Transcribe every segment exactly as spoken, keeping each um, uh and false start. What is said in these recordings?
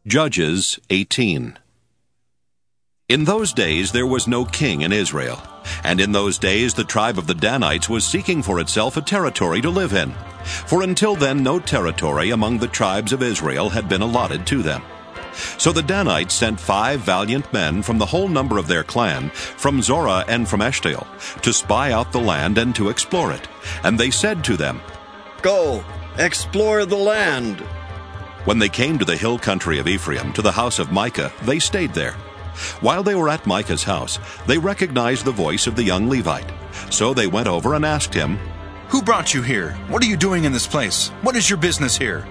Judges eighteen. In those days there was no king in Israel, and in those days the tribe of the Danites was seeking for itself a territory to live in. For until then no territory among the tribes of Israel had been allotted to them. So the Danites sent five valiant men from the whole number of their clan, from Zorah and from Eshtaol, to spy out the land and to explore it. And they said to them, "Go, explore the land." When they came to the hill country of Ephraim, to the house of Micah, they stayed there. While they were at Micah's house, they recognized the voice of the young Levite. So they went over and asked him, "Who brought you here? What are you doing in this place? What is your business here?"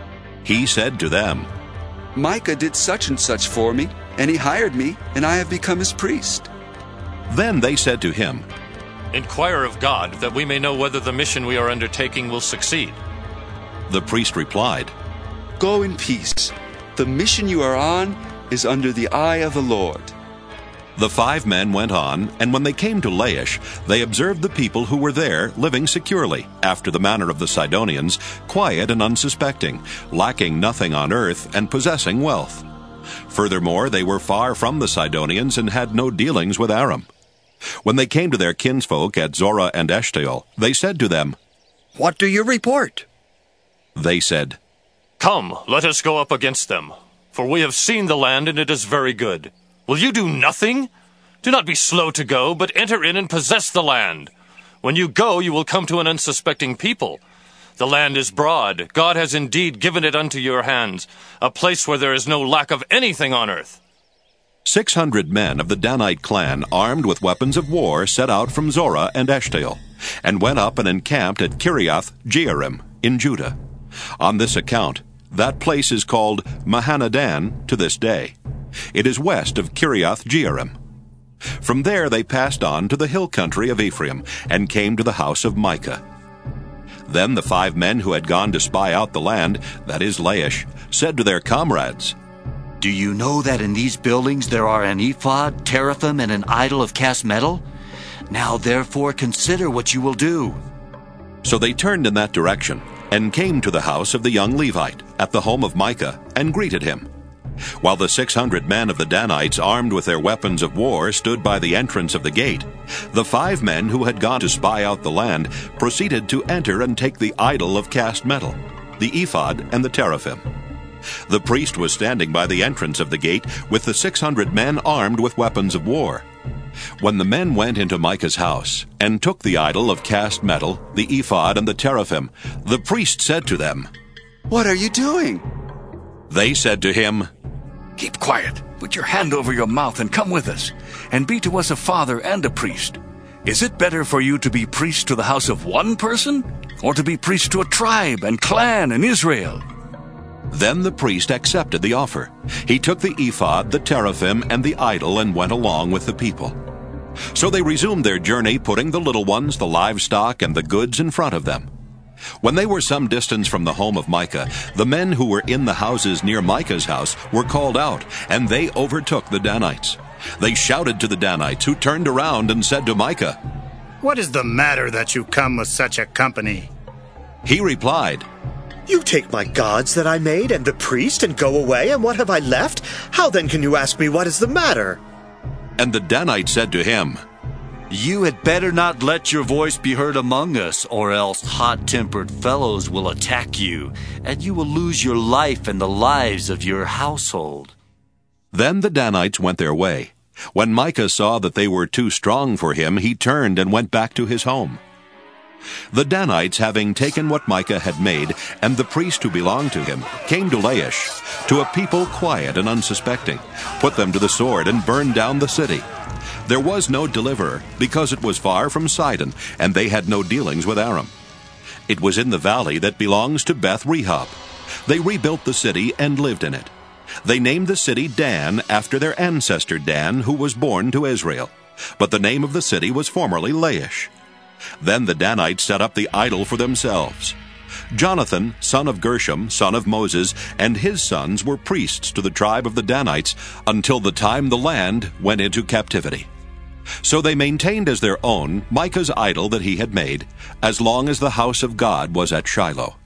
He said to them, "Micah did such and such for me, and he hired me, and I have become his priest." Then they said to him, "Inquire of God, that we may know whether the mission we are undertaking will succeed." The priest replied, "Go in peace. The mission you are on is under the eye of the Lord." The five men went on, and when they came to Laish, they observed the people who were there living securely, after the manner of the Sidonians, quiet and unsuspecting, lacking nothing on earth, and possessing wealth. Furthermore, they were far from the Sidonians and had no dealings with Aram. When they came to their kinsfolk at Zorah and Eshtaol, they said to them, "What do you report?" They said, "Come, let us go up against them, for we have seen the land, and it is very good. Will you do nothing? Do not be slow to go, but enter in and possess the land. When you go, you will come to an unsuspecting people. The land is broad. God has indeed given it unto your hands, a place where there is no lack of anything on earth." Six hundred men of the Danite clan, armed with weapons of war, set out from Zorah and Eshtaol, and went up and encamped at Kiriath Jearim in Judah. On this account, that place is called Mahanadan to this day. It is west of Kiriath Jearim. From there they passed on to the hill country of Ephraim, and came to the house of Micah. Then the five men who had gone to spy out the land, that is Laish, said to their comrades, "Do you know that in these buildings there are an ephod, teraphim, and an idol of cast metal? Now therefore consider what you will do." So they turned in that direction, and came to the house of the young Levite, at the home of Micah, and greeted him. While the six hundred men of the Danites, armed with their weapons of war, stood by the entrance of the gate, the five men who had gone to spy out the land proceeded to enter and take the idol of cast metal, the ephod and the teraphim. The priest was standing by the entrance of the gate with the six hundred men armed with weapons of war. When the men went into Micah's house and took the idol of cast metal, the ephod and the teraphim, the priest said to them, "What are you doing?" They said to him, "Keep quiet, put your hand over your mouth and come with us, and be to us a father and a priest. Is it better for you to be priest to the house of one person, or to be priest to a tribe and clan in Israel?" Then the priest accepted the offer. He took the ephod, the teraphim, and the idol, and went along with the people. So they resumed their journey, putting the little ones, the livestock, and the goods in front of them. When they were some distance from the home of Micah, the men who were in the houses near Micah's house were called out, and they overtook the Danites. They shouted to the Danites, who turned around and said to Micah, "What is the matter that you come with such a company?" He replied, "You take my gods that I made and the priest and go away, and what have I left? How then can you ask me what is the matter?" And the Danites said to him, "You had better not let your voice be heard among us, or else hot-tempered fellows will attack you, and you will lose your life and the lives of your household." Then the Danites went their way. When Micah saw that they were too strong for him, he turned and went back to his home. The Danites, having taken what Micah had made, and the priest who belonged to him, came to Laish, to a people quiet and unsuspecting, put them to the sword, and burned down the city. There was no deliverer, because it was far from Sidon, and they had no dealings with Aram. It was in the valley that belongs to Beth Rehob. They rebuilt the city and lived in it. They named the city Dan after their ancestor Dan, who was born to Israel. But the name of the city was formerly Laish. Then the Danites set up the idol for themselves. Jonathan, son of Gershom, son of Moses, and his sons were priests to the tribe of the Danites until the time the land went into captivity. So they maintained as their own Micah's idol that he had made, as long as the house of God was at Shiloh.